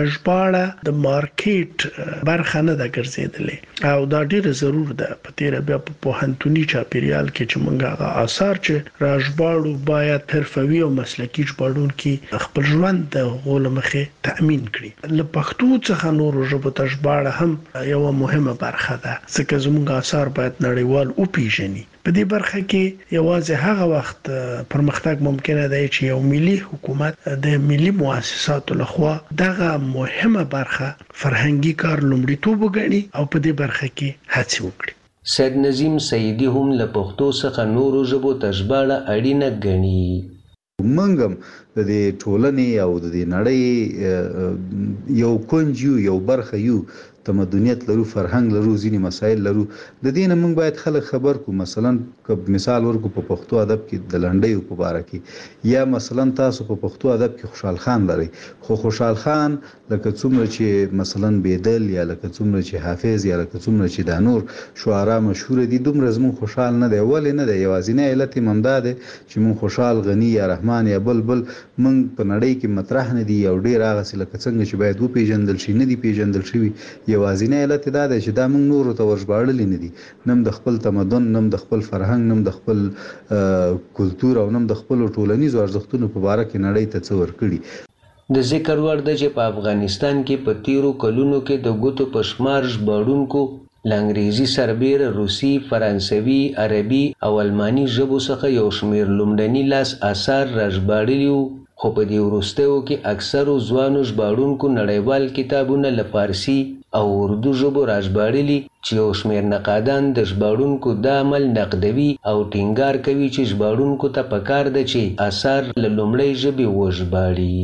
ژباړه د مارکیټ برخه نه ده ګرځېدلې او دا ډېره ضرور ده. په تیره بیا په پوهنتوني چاپیریال کې چې موږ هغه اثار چې را ژباړو باید حرفوي او مسلکي ژباړونکي خپل ژوند د هغو له مخې تأمین کړي. له پښتو څخه نورو ژبو ته ژباړه هم یوه مهمه برخه ده، ځکه زموږ اثار باید نړیوال وپیژني. په دې برخه کې یوازې هغه وخت پرمختګ ممکنه دی چې یو ملي حکومت د ملي مؤسساتو لخوا دغه مهمه برخه فرهنګي کار لومړیتوب وګڼي او په دې برخه کې هڅې وکړي. سید نظیم سیدی هم له پښتو څخه نورو ژبو ته ژباړه اړینه ګڼي. موږ هم د دې ټولنې او د دې نړۍ یو کونج یو یو برخه یو تمدنیت لرو، فرهنګ لرو، ځینې مسایل لرو. د دې نه موږ باید خلک خبر کړو. مثلا که مثال ورکو په پښتو ادب کې د لنډیو په باره کې، یا مثلا تاسو په پښتو ادب کې خوشحال خان لرئ، خو خوشحال خان لکه څومره چې مثلا بیدل یا لکه څومره چې حافظ یا لکه څومره چې دا نور شعرا مشهور دي، دومره زموږ خوشحال نه دی. ولې نه دی؟ یوازینی علت یې همدا دی چې موږ خوشحال، غني یا رحمان یا بلبل موږ په نړۍ کې مطرح نه دي، او ډېر هغسې لکه څنګه چې باید وپېژندل شي نه دي پېژندل شوي. یوازینی علت دا دی چې دا موږ نورو ته ورژباړلي نه دي، نه د خپل تمدن، نه د خپل فرهنګ، نه د خپل کلتور، او نه د خپلو ټولنیزو ارزښتونو په باره کې نړۍ ته څه ورکړي. د ذکر وړ ده چې په افغانستان کې په تیرو کلونو کې د ګوتو په شمار ژباړونکو له انګریزي سربیره روسي، فرانسوي، عربي او الماني ژبو څخه یو شمېر لومړني لاس آثار راژباړلي وو، خو په دې وروستیو کې اکثرو ځوانو ژباړونکو نړیوال کتابونه له فارسي او اردو ژبو راژباړلي، چې یو شمېر نقادان د ژباړونکو دا عمل نقدوي او ټینګار کوي چې ژباړونکو ته پکار ده چې آثار له لومړۍ ژبې وژباړي.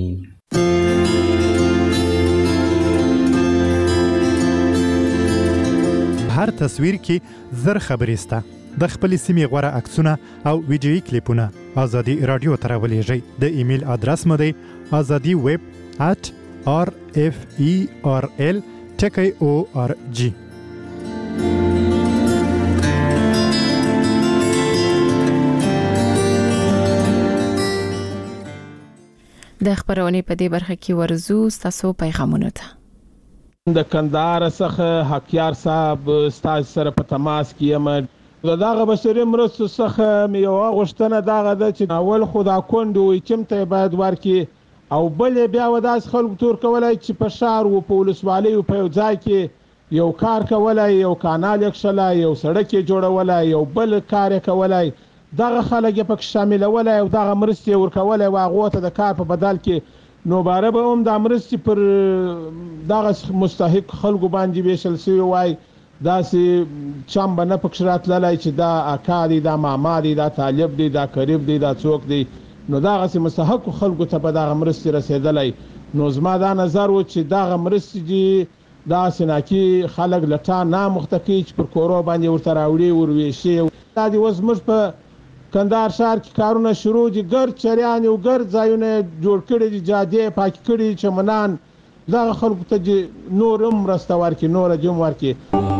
هر تصویر کې زر خبرې سته. د خپلې سیمې غوره عکسونه او ویډیویي کلیپونه ازادي راډیو ته راولېږئ. د ایمیل ادرس مو دی ازادي ویب ات آر اف ای آر ال ټکی او آر جی. د خبرونې په دې برخه کې ورزو ستاسو پیغامونه ته. د کندهار څخه حقیار صاحب ستاسو سره په تماس کې یم. دغه بشري مرستو څخه مې یوه غوښتنه دغه ده چې اول خو دا کونډې وي چمته یې باید ورکړي، او بل یې بیا و داسې خلکو ته ورکولی چې په ښار و په ولسوالۍ و په یو ځای کې یو کار کولی، یو کانال یې کښلی، یو سړک یې جوړولی، یو بل کار یې کولی، دغه خلک یې پکې شاملولی او دغه مرستې یې ورکولی و هغو ته د کار په بدل کې، نو باره به هم دا مرستې پر دغه مستحق خلکو باندې ویشل سوي وای. داسې چم به نه پکښې راتللی چې دا اکا دی، دا ماما دی، دا طالب دی، دا قریب دی، دا څوک دی، نو دغسې مستحقو خلکو ته به دغه مرستې رسېدلی. نو زما دا نظر و چې دغه مرستې دي داسې ناکي خلک له ټا نامخته کوي چې پر کورو باندې ورته راوړي ورویشي. دا دې اوس زموږ په کندهار ښار کې کارونه شروع دي، ګرد چریانې او ګرد ځایونه جوړ کړي دي، جادې پاکې کړي دي، چمنان. دغه خلکو ته نور هم مرسته ورکړي، نوره دې هم ورکړي.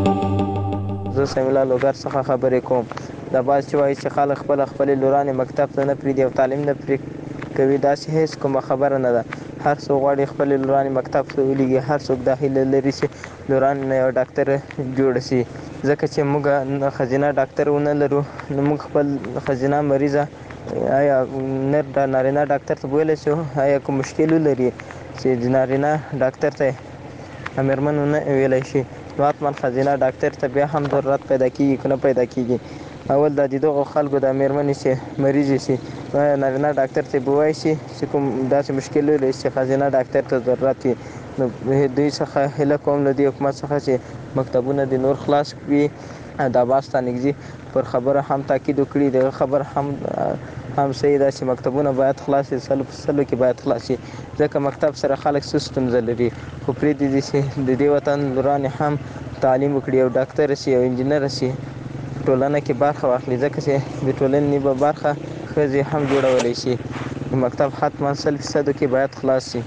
زه سمیلا لوګر څخه خبرې کوم. دا بعض چې وایي چې خلک خپله خپلې لورانې مکتب ته نه پرېږدي او تعلیم نه پرې کوي، داسې هېڅ کومه خبره نه ده. هر څوک غواړي خپلې لورانې مکتب ته ولېږي، هر څوک دا هیله لري چې لورانې نه یو ډاکټر جوړه شي، ځکه چې موږ ښځینه ډاکټر ونه لرو، نو موږ خپل ښځینه مریضه آیا نر نارینه ډاکټر ته بویلی شو، آیا کوم مشکل ولري چې د نارینه ډاکټر ته مېرمن ونه ویلی شي، نو حتما ښځینه ډاکټر ته بیا هم ضرورت پیدا کېږي که نه پیدا کېږي. اول دا د دغو خلکو د مېرمنې چې مریضې شي، آیا نارینه ډاکټر ته به ووایي شي چې کوم داسې مشکل ولري چې ښځینه ډاکټر ته ضرورت وي. نو دوی څخه هیله کوم له دې حکومت څخه چې مکتبونه د نور خلاص کړي. د عباس ستانکزي پر خبره هم تاکید وکړي، دغه خبر هم هم صحیح ده چې مکتبونه باید خلاص شي، سلو په سلو کې باید خلاص شي، ځکه مکتب سره خلک څه ستونزه لري. خو پرېږدي چې د دې وطن لورانې هم تعلیم وکړي او ډاکټره شي او انجینره شي، ټولنه کې برخه واخلي، ځکه چې د ټولنې به برخه ښځې هم جوړولی شي. مکتب حتما سل فیصدو کې باید خلاص شي.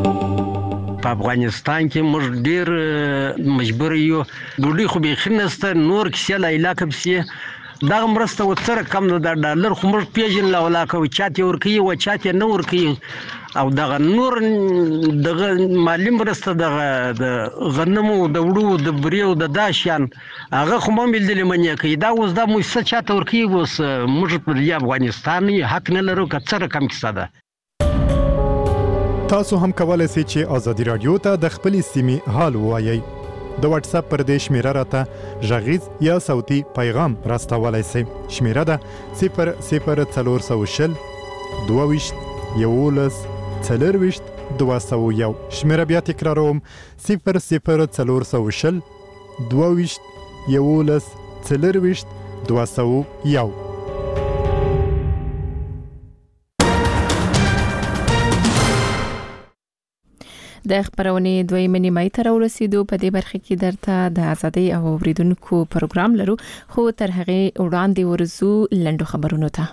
په افغانستان کې موږ ډېر مجبور یو، ډوډۍ خو بیخي نشته، نور کیسې له علاقه پسې دغه مرسته ورڅه رقم ده، دا ډالر خو موږ پېژنو او علاقه و چاته یې ورکوي و چاته یې نه ورکوي، او دغه نور دغه مالي مرسته دغه د غنمو د وړو د بریو د دا شیان هغه خو ما لیدلې منې کوي. دا اوس دا مؤسسه چاته ورکوي، اوس موږ په دې افغانستان حق نه لرو که څه رقم کیسه ده. تاسو هم کولای شئ چې ازادي راډیو ته د خپلې سیمې حال ووایئ. د واتس اپ پر دې شمیره راته غږیز یا صوتي پیغام راستولی شئ. شمیره ده صفر صفر څلور سوه شل دوه ویشت یولس څلور ویشت دوه سوه یو. شمیره بیا تکراروم، صفر صفر څلور سوه شل دوه ویشت یولس څلرويشت دوه سوه یو. د خبرونې دویمه نیمه تر ورسېدو. په دې برخه کې درته د ازادي او اوریدونکو پروګرام لرو، خو تر هغه وړاندې ورزو لندو خبرونو ته.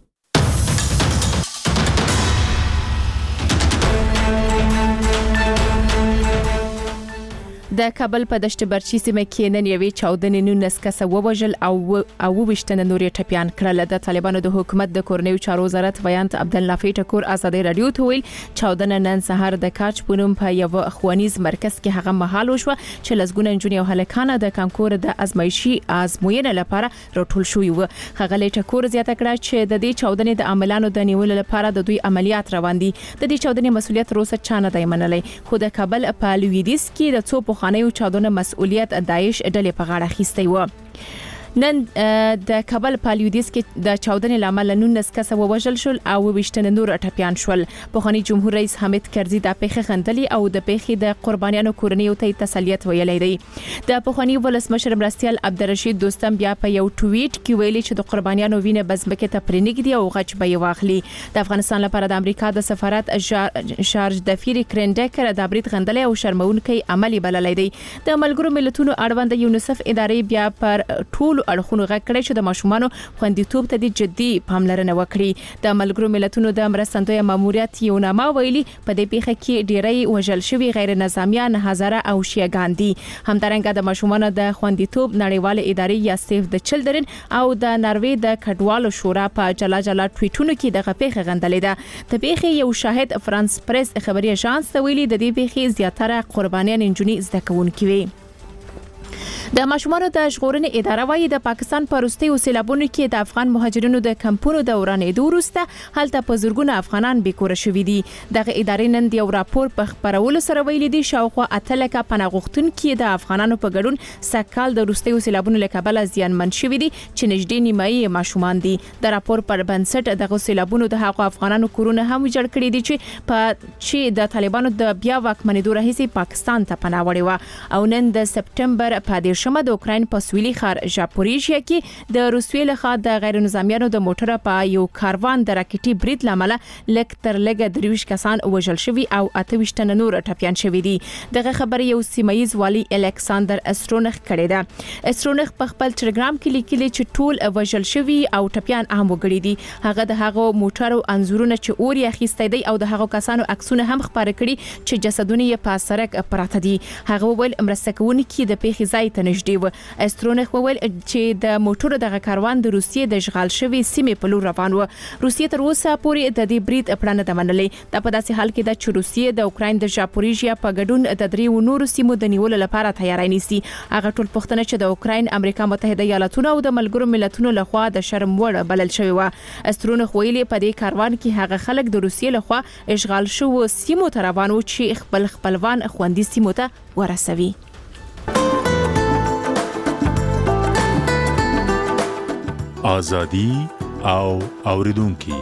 د کابل په دشت برچی سیمه کې نن یوې چاودنې نولس کسه ووژل او او وشتنه نورې ټپيان کړل. د طالبانو د حکومت د کورنیو چارو وزارت ویانت عبدالنافع ټکور ازادي رادیو ته ویل چاودنه نن سهار د کاچ پونم په یو اخوانیز مرکز کې هغه مهال وشو چې لسګونه نجونې او هلکان د کانکور د ازمایشي ازموینې لپاره راټول شوي وو. خغلی ټکور زیاته کړه چې د دې چاودنې د عاملانو د نیولو لپاره د دوی عملیات روان دي. د دې چاودنې مسولیت روسه چانه دی منلای، خو د کابل په لویدیس کې د څو پخوانیو چاودنو مسؤلیت داعش ډلې په غاړه اخیستی و. نن د کابل په لویدیس کې د چاودنې لامل نولس کسه ووژل شول او وشتنه نور ټپيان شول. پخوانی جمهور رئیس حامد کرزي د پیښه خندلي او د پیښې د قربانیانو کورنیو ته تسلیت ویلې دی. د پخوانی ولسمشر مرستيال عبدالرشید دوستم بیا په یو ټویټ کې ویلي چې د قربانیانو وینه بزمکه ته پرېنګدي او غچ به واخلي. د افغانستان لپاره د امریکا د سفارت شارج د فيري کرندکر د برید غندلې او شرمونکي عملي بللې دی. د ملګرو ملتونو اړوند یونیسف ادارې بیا پر ټول اړخونو غږ کړی چې د ماشومانو خوندیتوب ته د جدي پاملرنه وکړي. د ملګرو ملتونو د مرستندوی ماموریت یو نامه ویلي په دې پیښه کې ډیری وژل شوي غیر نظامیان هزاره او شیعاګان دي. همدارنګه د ماشومانو د خوندیتوب نړیواله ادارې یا سیف د چلډرن او د ناروې د کډوالو شورا په جلا جلا ټویټونو کې د پیښه غندلې ده. د پیښې یو شاهد فرانس پریس خبري اژانس ته ویلي د دې پیښې زیاتره قربانیان انجونی زده کوونکي وي. د ماشومانو د ژغورنې اداره وايي د پاکستان په وروستیو سیلابونو کې د افغان مهاجرینو د کمپونو د ورانېدو وروسته هلته په زرګونه افغانان بیکوره شوي دي. دغه ادارې نن د یو راپور په خبرولو سره ویلي دي شاوخوا اته لکه پناه غوښتونکي د افغانانو په ګډون سکهال د وروستیو سیلابونو له کبله زیانمن شوي دي چې نږدې نیمایي ماشومان دي. د راپور پر بنسټ دغه سیلابونو د هغو افغانانو کورونه هم ویجاړ کړي دي چې په چې د طالبانو د بیا واکمنېدو راهیسې پاکستان ته پناه وړي و. او نن د سپټمبر په شمه د اوکراین په سویلي ښار ژاپوریژیا کې د روسیې لخوا د غیر نظامیانو د موټر په یو کاروان د راکټي برید لامل لک تر لګ درویش کسان وژل شوي او اته وشتنه نور ټپيان شوي دي. دغه خبر یو سیمایز والی الکساندر استرونخ کړی ده. استرونخ په خپل ټلګرام کې لیکلي چې ټول وژل شوي او ټپيان هم وګړي دي. هغه د هغو موټرو انزورونه چې اور یې اخیستی دی او د هغو کسانو عکسونه هم خبره کړي چې جسدونه یې په سړک پراته دي. هغه وویل مرسته کوونکي د پیښې ځای ته نږدې و. استرونخ وویل چې د موټرو دغه کاروان د روسیې د اشغال شوي سیمې په لور روان و. روسیې تر اوسه پورې د دې برید پړنه نه منلې. دا په داسې حال کې ده چې روسیې د اوکراین د ژاپوریژیا په ګډون د دریو نورو سیمو د نیولو لپاره تیاری نیسي. هغه ټول پوښتنه چې د اوکراین امریکا متحده ایالاتونو او د ملګرو ملتونو لخوا د شرم وړ بلل شوی و. استرونخ ویلي په دې کاروان کې هغه خلک د روسیې لخوا اشغال شوو سیمو ته روان و چې خپل خپلوان خوندي سیمو ته ورسوي. آزادي او اوریدونکو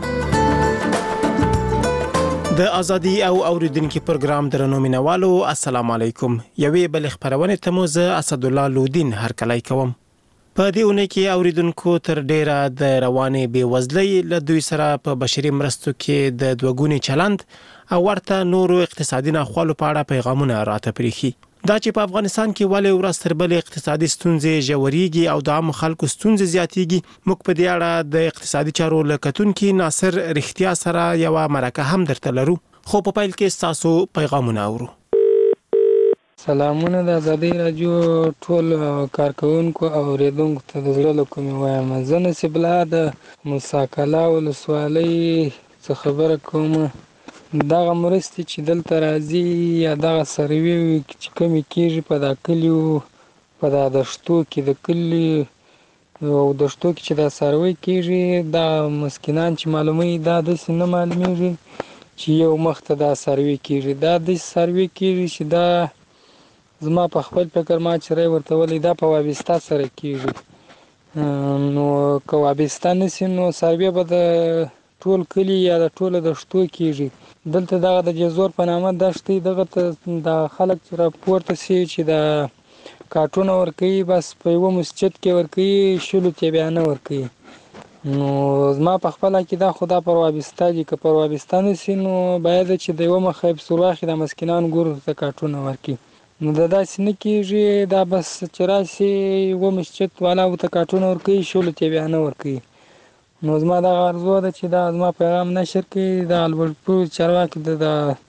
د ازادي او اوریدونکو پروګرام درنو مینوالو السلام علیکم. یوې بل خبرونه ته مو زه اسد الله لودین هرکلی کوم. په دې اونۍ کې اوریدونکو تر ډیره د روانې بې وزلۍ له دوی سره په بشري مرستو کې د دوګونی چلند او ورته نورو اقتصادي ناخوالو په اړه پیغامونه راته پریخي. دا چې په افغانستان کې ولې ورځ تر بلې اقتصادي ستونزې ژورېږي او د عام خلکو ستونزې زیاتېږي، موږ په دې اړه د اقتصادي چارو لکتونکي ناصر رښتیا سره یو مرکه هم درته لرو، خو په پیل کې ستاسو پیغامونه اورو. سلامونه د ازادي رادیو ټول کارکونکو او اوریدونکو ته د زړه له کومې وایم. زه نصیب الله د موسی ولسوالۍ څخه خبره کوم. دغه مرستې چې دلته راځي یا دغه سروې چې کومې کېږي په دا کلیو په دا دشتو کې د کلي او دشتو کې چې دا سروې کېږي دا مسکینان چې معلوموي دا داسې نه معلومیږي چې یو مخ ته دا سروې کېږي. دا داسې سروې کېږي چې دا زما په خپل فکر ما چې رای ورته ولی دا په وابسته سره کېږي. نو که وابسته نشي نو سروې به د ټول کلی یا د ټول دشتو کېږي. دلته دغه د جزور په نامه دشت دغه ته د خلک چې راپورته شي چې د کارټونه ورکوي، بس په یوه مسجد کې ورکوي، شلو ته بیا نه ورکوي. نو زما په خپله کې دا خو دا پر وابسته دي، که پر وابسته نه سي نو باید چې د یوه مخه یې پسور واخلي، د مسکینانو ګورو ته کارټونه ورکړي. نو دا داسې نه کېږي، دا بس چې راسي یوه مسجد والاو ته کارټونه ورکوي، شلو ته بیا نه ورکوي. نو زما دغه ارزو ده چې دا زما پیغام نشر کړي، دا لوړپوړي چارواکي د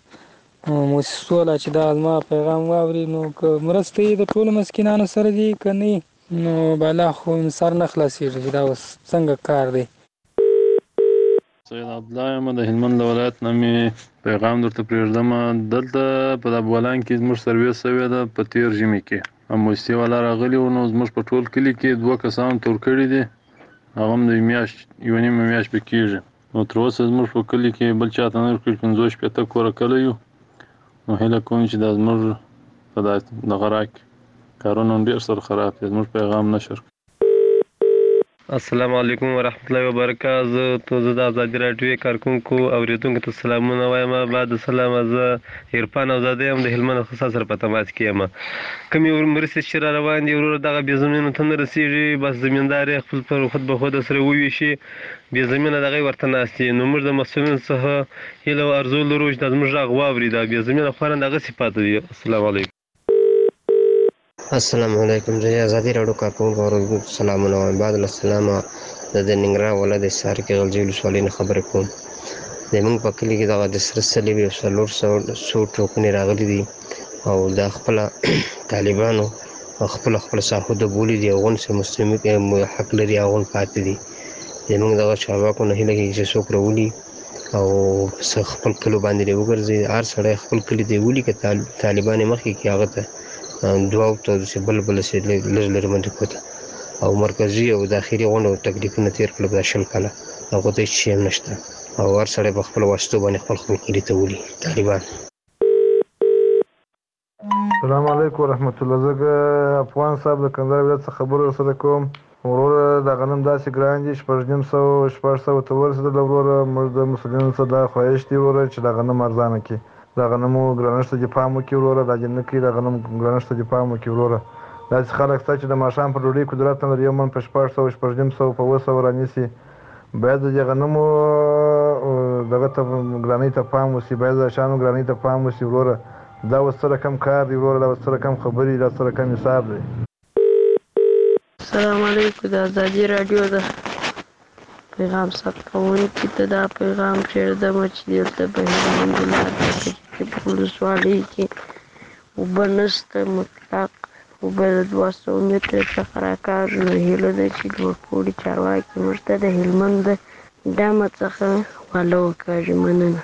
مؤسسو له چې دا زما پیغام واوري، نو که مرسته یې د ټولو مسکینانو سره دي که نه نو بالا خو سر نه خلاصېږي چې دا اوس څنګه کار دی. سید عبدالله یم د هلمند له ولایت نه مې پیغام درته پرېږدم. دلته په دا بولان کې زموږ سرویس شوې ده په تېر ژمي کې اموستي والا راغلي وو، نو زموږ په ټول کلي کې دوه کسانو تور کړي دي، هغه هم د یوې میاشت یوه نیمه میاشت به کېږي. نو تر اوسه زموږ په کلي کې بل چاته نه ورکړي، پنځوس شپېته کوره کلی یو. نو هیله کوم چې دا زموږ په دغه راک کارونه هم ډېر سره خراب دي، زموږ پیغام نشر. السلام علیکم ورحمت الله وبرکاته. زه ته زه د ازادي راډیو کارکونکو اوریدونکو ته سلامونه وایم. بعد سلام، زه عرفان اوزاده یم د هلمند خصا سره په تماس کې یم. کومې مرستې چې را روان دي وروره دغه بې زمینو ته نه رسېږي، بس زمیندار یې خپل پر خود به خود سره وویشي، بې زمینه دغه یې ورته ناست دي. نو موږ د مسؤلینو څخه هیله او ارزو لرو چې دا زموږ غږ واوري، دا بې زمینه خورا دغسې پاتې دي. السلام علیکم. السلام علیکم. زه ازادي راډیو کارکونکو اوریدونکو ته سلامونه وایم. بعد السلام، زه د ننګرهار ولایت د حصار کې غلجي ولسوالۍ نه خبرې کوم. زموږ په کلي کې دغه د سره صلیب یو څلور څو ټوکرې راغلي دي او دا خپله طالبانو خپله خپله سرحده بولي دي، هغون چې مسلمي حق لري هغون پاتې دي. زموږ دغه چارواکو نه هیله کېږي چې څوک راولي او خپل کلو باندې دې وګرځي، هر سړی خپل کلي دې ولي، که طالبان یې مخکې کړي هغه ته دعا ته چې بل بل چې لږ لرې منډې کوته او مرکزي او داخلي غونډو تکلیفونه تېر کړل دا شل کاله، هغو ته هېڅ شی هم نشته او هر سړی په خپله واسطو باندې خپل خپل کلي ته ولي طالبان. السلام علیکم ورحمت الله. زه افغان صاحب د کندهار ولایت څخه خبرې ورسره کوم. وروره دا غنم داسې ګران دي، شپږ نیم سوه شپږ سوه ته ورسېدل. وروره موږ د مسؤلینو څخه دا خواهش دی وروره چې دا غنم ارزانه کړي، دا غنمو ګرانښت ته دې پام وکړي وروره، دا دې نه کوي دا غنم ګرانښت ته دې پام وکړي وروره. داسې خلک شته چې د ماښام پر ډوډۍ قدرت نه لري، یو من په شپږ سوه شپږ نیم سوه په اووه سوه رانیسي. باید د دې غنمو دغه ته ګرانۍ ته پام وشي، باید د شیانو ګرانۍ ته پام وشي وروره. دا اوس څه رقم کار دی وروره، دا اوس څه رقم خبرې، دا څه رقم حساب دی. السلام علیکم. د ازادي راډیو د پیغام ثبت کوونکي ته دا پیغام پرېږدم چې دلته په هلمند ولایت د کجکي ولسوالۍ کې اوبه نشته، مطلق اوبه د دوه سوه متره څخه راکاږي. نو هیله ده چې لوړپوړي چارواکي موږ ته د هلمند د ډامه څخه واله وکاږي. مننه.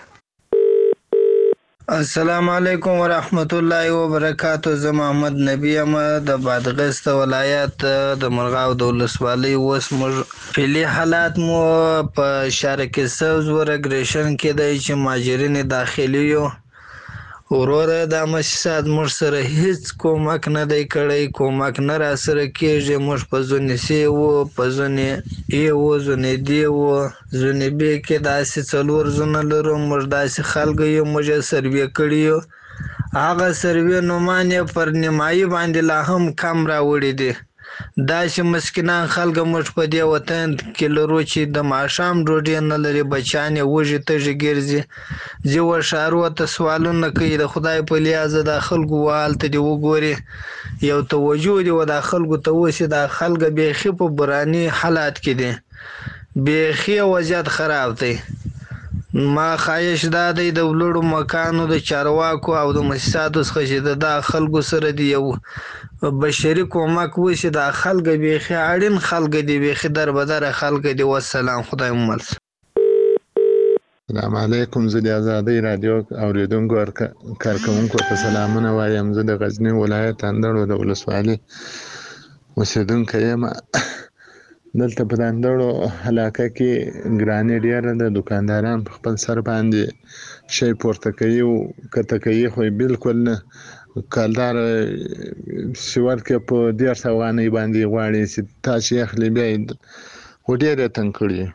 السلام علیکم ورحمت الله وبرکاته. زه محمد نبی یم د بادغیس ولایت د مرغاو د ولسوالۍ. اوس موږ فعلي حالات مو په شرقي سوز ورګریشن کې دی چې مهاجرین داخلي یو وروره دا مؤسسات موږ سره هیڅ کومک نه دی کړی، کومک نه را سره کېږي. موږ په زونې سې وو، په زونې ای وو، زونې دی وو، زونې بې کې داسې څلور زونه لرو. موږ داسې خلکو یو، موږ یې سروې کړي یو، هغه سروې نومان یې پر نیمایي باندې لا هم کم راوړي دي. داسې مسکینان خلک موږ په دې وطن کې لرو چې د ماښام ډوډۍ نه لري، بچیان یې وږي تږي ګرځي، ځي ښارو ته سوالونه کوي. د خدای په لیازه دا خلکو هلته دې وګوري، یو توجه دې و دا خلکو ته وشي. دا خلک بیخي په براني حالات کې دي، بیخي وضعیت خراب دی. ما خواهش دا دی د لوړو مکانو د چارواکو او د مؤسساتو څخه چې د دا خلکو سره دی یو بشري کومک وشي. دا خلک بیخي اړین خلک دي، بیخي دربدره خلک دي. والسلام، خدای مو مل. السلام علیکم. زه د ازادۍ راډیو اوریدونکو کارکوونکو ته سلامونه وایم. زه د غزني ولایت اندړو د ولسوالۍ اوسېدونکی یم. دلته په اندړو علاقه کې ګراني ډېره ده، دوکانداران په خپل سر باندې شی پورته کوي او کته کوي، خو بالکل نه. کالدار سیور کې په دېرش افغانۍ باندې غواړي چې تاسو یې اخلي، بیا یې خو ډېر یې تنګ کړي.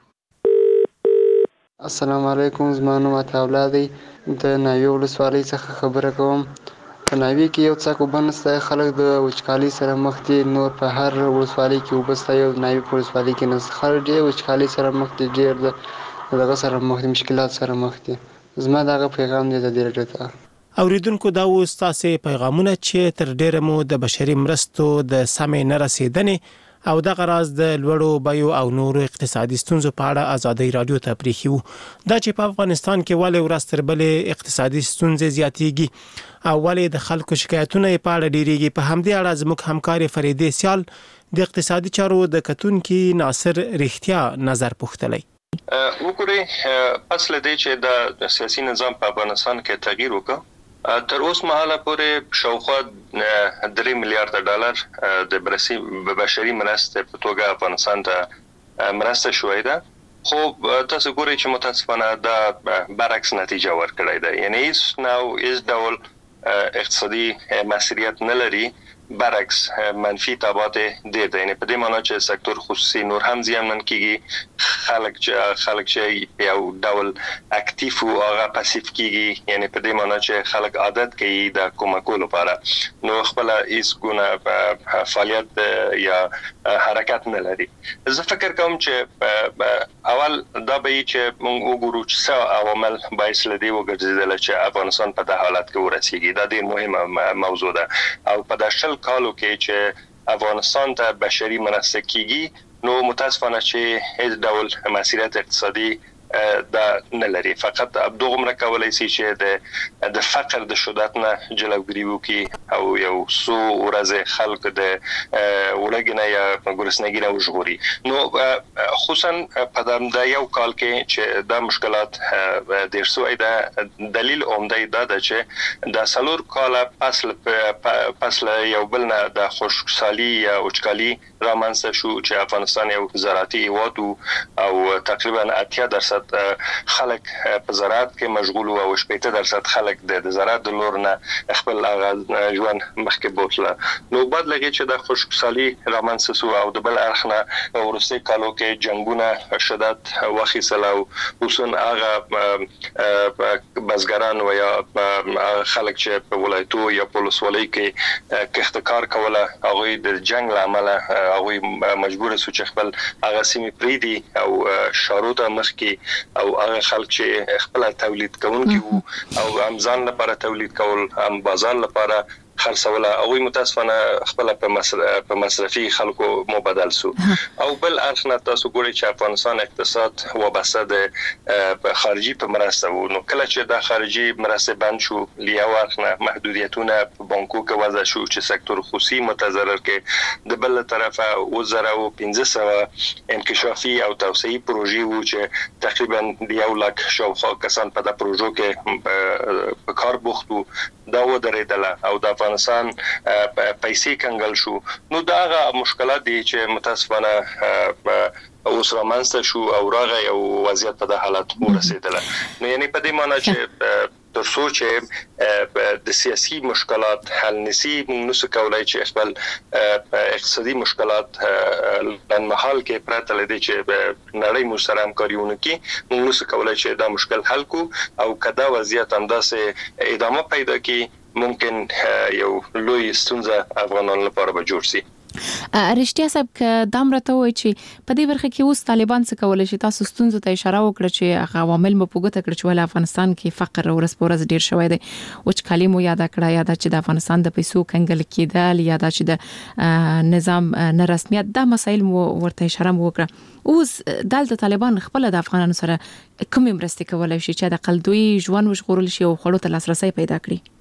السلام علیکم. زما نوم عطا الله دی، د ناوې ولسوالۍ څخه خبره کوم. په ناوې کې یو څاک اوبه نشته، خلک د وچکالي سره مخ دي. نور په هر ولسوالۍ کې اوبه شته، یو ناوې په ولسوالۍ کې نشته. خلک ډېر وچکالي سره مخ دي، ډېر د دغه سره مخ دي، مشکلات سره مخ دي. زما دغه پیغام دی د دې راډیو ته. اوریدونکو دا و ستاسو پیغامونه چې تر ډیره مو د بشري مرستو د سمې نه رسیدنې او د غراز د لوړو بیو او نورو اقتصادي ستونزو په اړه ازادي رادیو ته پریښیو. دا چې په افغانستان کې ولې ورځ تر بلې اقتصادي ستونزې زیاتېږي او ولې د خلکو شکایتونه په اړه ډیریږي، په همدې اړه زموږ همکار فریدې سیال د اقتصادي چارو د کتونکي ناصر رښتیا نظر پوښتلی. وګورئ، پس له دې چې د سیاسي نظام په افغانستان کې تغییر وکړ، تر اوس مهاله پورې شاوخوا درې میلیارډ ډالر د بشري مرستې په توګه افغانستان ته مرسته شوې ده. خو تاسو ګورئ چې متاسفانه دا برعکس نتیجه ورکړې ده، یعنی هیڅ نو هیڅ ډول اقتصادي مسئولیت نه لري، برعکس منفي تبعات دي ده. یعنی په دې معنی چې سکتور خصوصي نور هم زیانمن کیږي، خلک چې خلک چې یو ډول اکټیو او هغه پاسیو کیږي، یعنی په دې معنی چې خلک عادت کوي د کومکولو لپاره، نو خپل هیڅ ګونه فعالیت یا حرکت نه لري. زه فکر کوم چې اول دا به چې موږ وګورو چې څه عوامل باعث لدی وګرځیدل چې افغانستان په دغه حالت کې ورسیږي. دا ډېر مهمه موضوع ده او په داخل کالو کې چې افغانستان ته بشري مرسته کیږي، نو متاسفانه چې هیڅ ډول مسئولیت اقتصادي دا نه لري. فقط دغه کولای شي چې د د فقر د شدت نه جلوګیری وکړي او یو څو ورځې خلک د ولګنه یا ګرسنګي نه وژغوري. نو خصوصا په د یو کال کې چې دا مشکلات ډیر سوی ده، دلیل عمده دا ده چې د سلور کال پس پس یو بل نه د خوشحالي یا وچکالي رامنځته شو چې افغانستان یو زراعتي هیواد او تقریبا اتیا درصد خلک په زراعت کې مشغول او شپږ درصد خلک د زراعت د لور نه خپل ژوند مخکې بوتله. نو بعد لګي چې د خوشحالي رامنځته شو او د بل اړخ نه ورسته کالو کې جنگونه شدت واخیسل او اوسن هغه بزګران و یا خلک چې په ولایتو یا په ولسوالۍ کې کښتکار کوله، هغه د جنگ لامل هغه مجبور شو چې خپل هغه سیمې پریدي او شاروته مخکې او هغه خلک چې خپل تولید کوونکي وو او هم ځان لپاره تولید کول، هم بازار لپاره خرڅوله، او متاسفانه خپل په مصرفي خلکو مبادل سو. او بل اړخ نه تاسو ګورئ چې افغانستان اقتصاد وابسته د خارجي په مرسته وو. نو کله چې د خارجي مرسته بند شو، لیا ورخنه محدودیتونه په بانکو کې وضع شو چې سکتور خصوصي متضرر کې، د بل طرفه وزره او پنځه سوه انکشافي او توسعي پروژې وو چې تقریبا یو لک شاوخوا کسان په د پروژو کې په کار بوخت وو. دا و درېدله او د افغانستان پیسې کنګل شو. نو دا هغه مشکلات دي چې متاسفانه اوس رامنځته شو او راغی او وضعیت په د حالت ورسېدله. نو یعنی په دې معنی چې تر څو چې د سیاسي مشکلات حل نشي، موږ نشو کولای چې خپل اقتصادي مشکلات لنمحال کې پرته لدی چې نړۍ مو سره همکاري ونکړي، موږ نشو کولای چې دا مشکل حل کو او کدا وضعیت همداسې ادامه پیدا کړي، ممکن یو لوی ستونزه افغانانو لپاره به جوړ شي. رښتیا صاحب که دا مرته وای چې په دې برخه کې اوس طالبان څه کولای شي؟ تاسو ستونزو ته اشاره وکړه چې هغه عوامل مو پوګه کړ چې ول افغانستان کې فقر ورس پورز ډیر شوی دی، وچکالي مو یاد کړه، یاد چې د افغانستان د پیسو کنګل کېدل، یاد چې د نظام نه رسمیت، دا مسایل مو ورته اشاره وکړه. اوس دلته طالبان خپل د افغانانو سره کوم مرستې کولای شي چې د قلدوی ژوند وژغورل شي او خړو ته لاسرسي پیدا کړي؟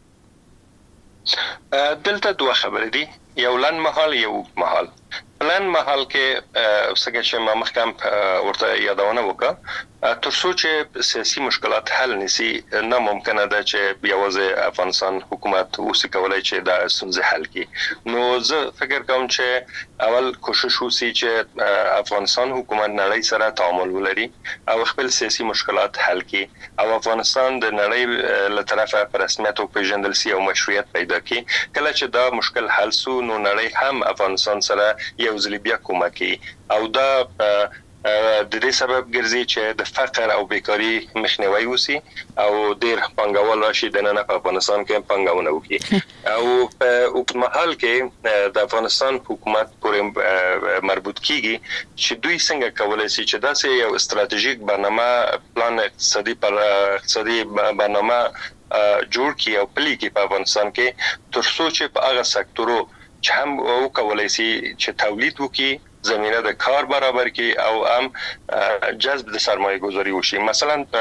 دلته دوه خبرې دي، یو لن محال یو محال. پلان محل کې څنګه چې ما مخکم ورته یادونه وکړه، ترڅو چې سیاسي مشکلات حل نشي، نه ممکنه ده چې یوازې افغانستان حکومت وسې کولای چې دا ستونزې حل کړي. نو زه فکر کوم چې اول کوشش وشي چې افغانستان حکومت نړۍ سره تعامل ولري او خپل سیاسي مشکلات حل کړي او افغانستان د نړۍ له طرفه په رسمیت او پیژندل سي او مشروعیت پیدا کړي. کله چې دا مشکل حل سو، نو نړۍ هم افغانستان سره یو ځل بیا کومکی او دا د دې سبب ګرځي چې د فقر او بیکاری مخنیوي وسی او ډیر پنګوال راشي د نن په افغانستان کې پنګونه وکړي او په حکومت کې د افغانستان حکومت پورې مربوط کیږي چې دوی څنګه کولای شي چې داسې یو استراتیژیک برنامه پلان اقتصادي پر اقتصادي برنامه جوړ کی او پلي کی په افغانستان کې تر څو چې په هغه سکتورو چې هم او کولای شي چې تولید وکړي زمينه د کار برابر کی او هم جذب د سرمایه گذاری وشي. مثلا